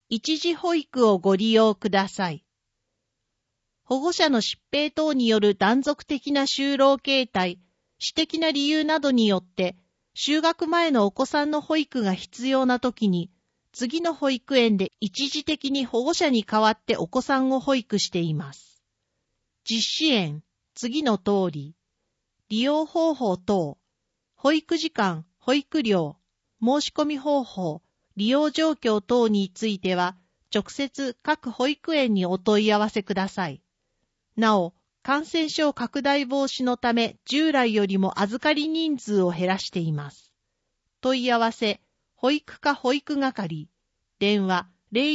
一時保育をご利用ください。保護者の疾病等による断続的な就労形態、私的な理由などによって、就学前のお子さんの保育が必要なときに、次の保育園で一時的に保護者に代わってお子さんを保育しています。実施園、次の通り。利用方法等、保育時間、保育料、申し込み方法、利用状況等については、直接各保育園にお問い合わせください。なお、感染症拡大防止のため、従来よりも預かり人数を減らしています。問い合わせ、保育課保育係、電話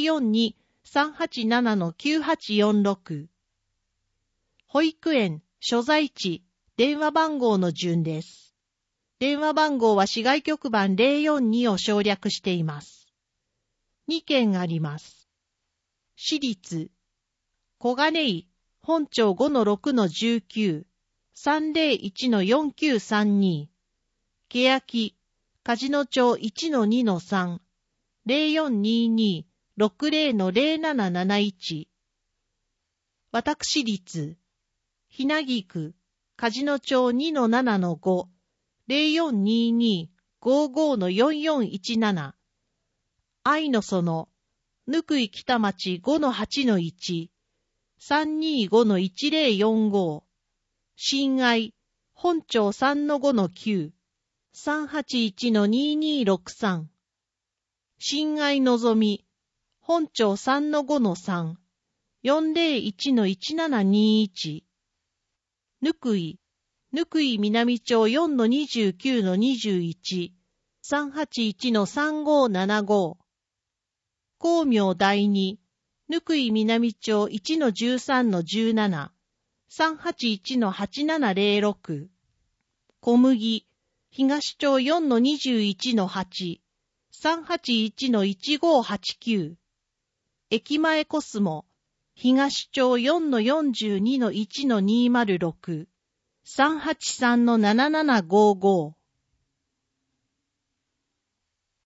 042-387-9846。保育園、所在地、電話番号の順です。電話番号は市外局番042を省略しています。2件あります。私立、小金井、本町 5-6-19、301-4932、欅、梶野町 1-2-3、0422-60-0771。私立、ひなぎ区、梶野町 2-7-5、0422-55-4417。愛の園、ぬくい北町 5-8-1、325-1045。親愛、本町 3-5-9、381-2263。親愛のぞみ、本町 3-5-3、401-1721。ぬくい南町 4-29-21、381-3575。光明第二、ぬくい南町 1-13-17、381-8706。小麦、東町 4-21-8、381-1589。駅前コスモ、東町 4-42-1-206、383-7755。